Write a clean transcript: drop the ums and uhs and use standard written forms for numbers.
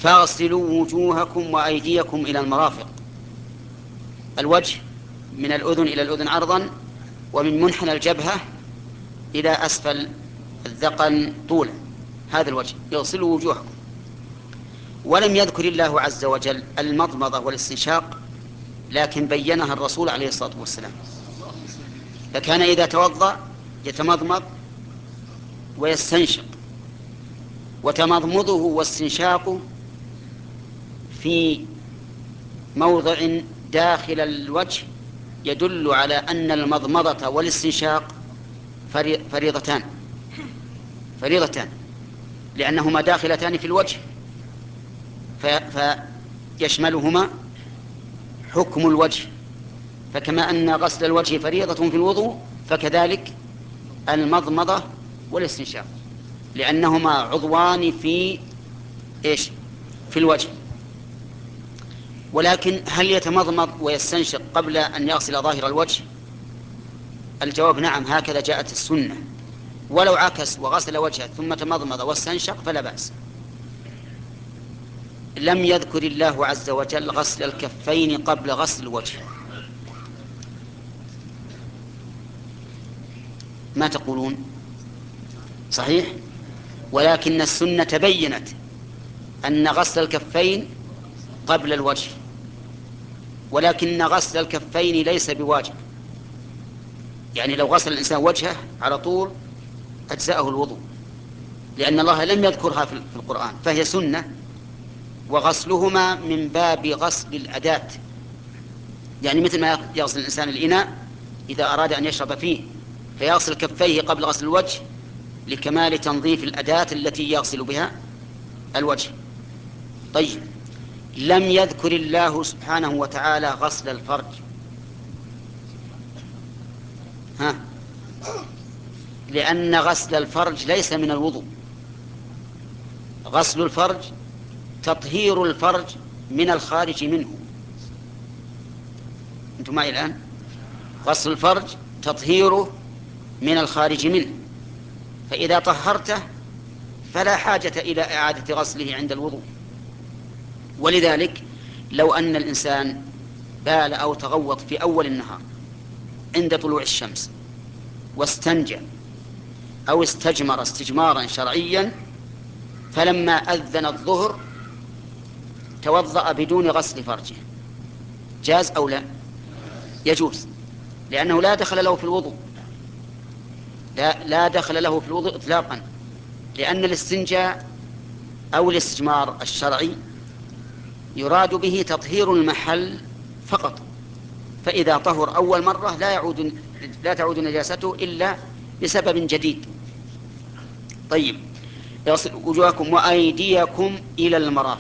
فاغسلوا وجوهكم وأيديكم إلى المرافق. الوجه من الأذن إلى الأذن عرضا، ومن منحنى الجبهة إلى أسفل الذقن طولا، هذا الوجه. يغسلوا وجوهكم. ولم يذكر الله عز وجل المضمضة والاستنشاق، لكن بينها الرسول عليه الصلاة والسلام، فكان إذا توضأ يتمضمض ويستنشق. وتمضمضه واستنشاقه في موضع داخل الوجه يدل على أن المضمضة والاستنشاق فريضتان، لأنهما داخلتان في الوجه، فيشملهما حكم الوجه. فكما أن غسل الوجه فريضة في الوضوء، فكذلك المضمضة والاستنشاق، لأنهما عضوان في إيش؟ في الوجه. ولكن هل يتمضمض ويستنشق قبل أن يغسل ظاهر الوجه؟ الجواب نعم، هكذا جاءت السنة. ولو عكس وغسل وجهه ثم تمضمض واستنشق فلا بأس. لم يذكر الله عز وجل غسل الكفين قبل غسل الوجه. ما تقولون؟ صحيح، ولكن السنة بينت أن غسل الكفين قبل الوجه، ولكن غسل الكفين ليس بواجب. يعني لو غسل الإنسان وجهه على طول أجزأه الوضوء، لأن الله لم يذكرها في القرآن، فهي سنة. وغسلهما من باب غسل الأداة، يعني مثل ما يغسل الإنسان الإناء إذا أراد أن يشرب فيه، فيغسل كفيه قبل غسل الوجه لكمال تنظيف الأداة التي يغسل بها الوجه. طيب، لم يذكر الله سبحانه وتعالى غسل الفرج. لأن غسل الفرج ليس من الوضوء. غسل الفرج تطهير الفرج من الخارج منه. أنتم معي الآن؟ غسل الفرج تطهيره من الخارج منه، فإذا طهرته فلا حاجة إلى إعادة غسله عند الوضوء. ولذلك لو أن الإنسان بال أو تغوط في أول النهار عند طلوع الشمس واستنجى أو استجمر استجمارا شرعيا، فلما أذن الظهر توضأ بدون غسل فرجه، جاز أو لا؟ يجوز، لأنه لا دخل له في الوضوء، لا دخل له في الوضوء إطلاقا، لأن الاستنجاء أو الاستجمار الشرعي يراد به تطهير المحل فقط، فإذا طهر أول مرة لا تعود نجاسته إلا بسبب جديد. طيب، يغسل وجوهكم وأيديكم إلى المرافق.